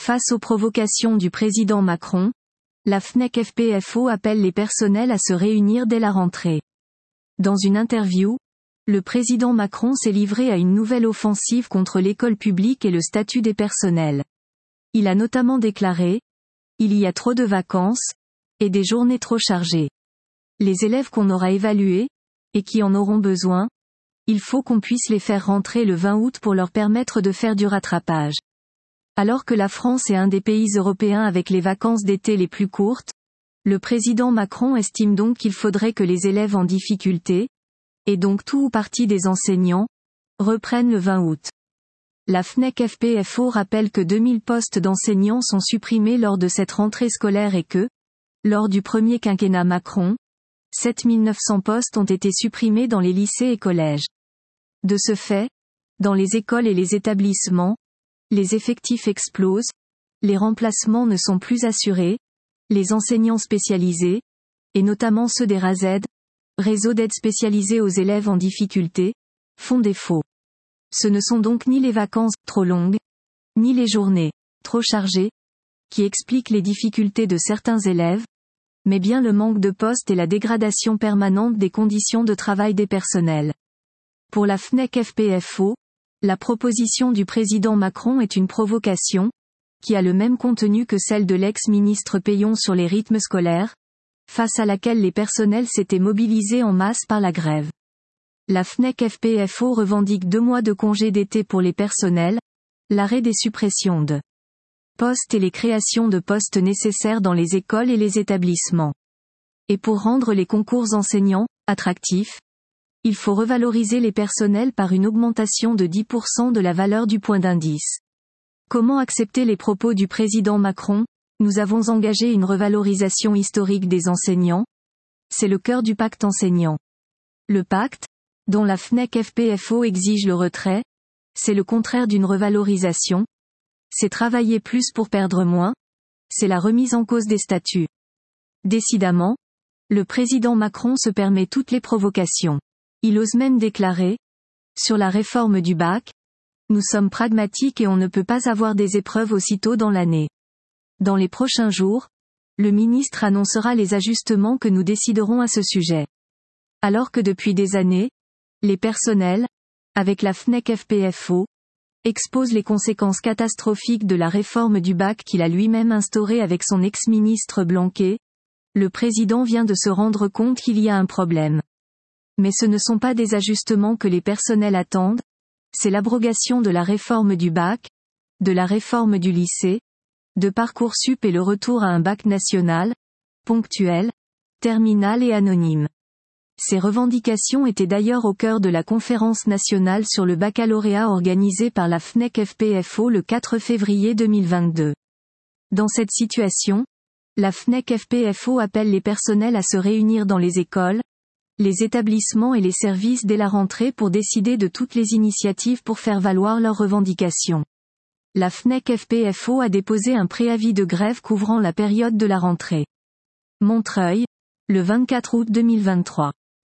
Face aux provocations du président Macron, la FNEC-FPFO appelle les personnels à se réunir dès la rentrée. Dans une interview, le président Macron s'est livré à une nouvelle offensive contre l'école publique et le statut des personnels. Il a notamment déclaré « Il y a trop de vacances, et des journées trop chargées. Les élèves qu'on aura évalués, et qui en auront besoin, il faut qu'on puisse les faire rentrer le 20 août pour leur permettre de faire du rattrapage. Alors que la France est un des pays européens avec les vacances d'été les plus courtes, le président Macron estime donc qu'il faudrait que les élèves en difficulté, et donc tout ou partie des enseignants, reprennent le 20 août. La FNEC-FPFO rappelle que 2000 postes d'enseignants sont supprimés lors de cette rentrée scolaire et que, lors du premier quinquennat Macron, 7900 postes ont été supprimés dans les lycées et collèges. De ce fait, dans les écoles et les établissements, les effectifs explosent, les remplacements ne sont plus assurés, les enseignants spécialisés, et notamment ceux des RASED, réseau d'aide spécialisée aux élèves en difficulté, font défaut. Ce ne sont donc ni les vacances trop longues, ni les journées trop chargées, qui expliquent les difficultés de certains élèves, mais bien le manque de postes et la dégradation permanente des conditions de travail des personnels. Pour la FNEC-FPFO, la proposition du président Macron est une provocation, qui a le même contenu que celle de l'ex-ministre Peillon sur les rythmes scolaires, face à laquelle les personnels s'étaient mobilisés en masse par la grève. La FNEC-FPFO revendique 2 mois de congé d'été pour les personnels, l'arrêt des suppressions de postes et les créations de postes nécessaires dans les écoles et les établissements. Et pour rendre les concours enseignants attractifs, il faut revaloriser les personnels par une augmentation de 10% de la valeur du point d'indice. Comment accepter les propos du président Macron ? Nous avons engagé une revalorisation historique des enseignants. C'est le cœur du pacte enseignant. Le pacte, dont la FNEC-FPFO exige le retrait, c'est le contraire d'une revalorisation. C'est travailler plus pour perdre moins. C'est la remise en cause des statuts. Décidément, le président Macron se permet toutes les provocations. Il ose même déclarer, sur la réforme du bac, nous sommes pragmatiques et on ne peut pas avoir des épreuves aussitôt dans l'année. Dans les prochains jours, le ministre annoncera les ajustements que nous déciderons à ce sujet. Alors que depuis des années, les personnels, avec la FNEC-FPFO, exposent les conséquences catastrophiques de la réforme du bac qu'il a lui-même instaurée avec son ex-ministre Blanquer, le président vient de se rendre compte qu'il y a un problème. Mais ce ne sont pas des ajustements que les personnels attendent, c'est l'abrogation de la réforme du bac, de la réforme du lycée, de Parcoursup et le retour à un bac national, ponctuel, terminal et anonyme. Ces revendications étaient d'ailleurs au cœur de la conférence nationale sur le baccalauréat organisée par la FNEC-FPFO le 4 février 2022. Dans cette situation, la FNEC-FPFO appelle les personnels à se réunir dans les écoles, les établissements et les services dès la rentrée pour décider de toutes les initiatives pour faire valoir leurs revendications. La FNEC-FPFO a déposé un préavis de grève couvrant la période de la rentrée. Montreuil, le 24 août 2023.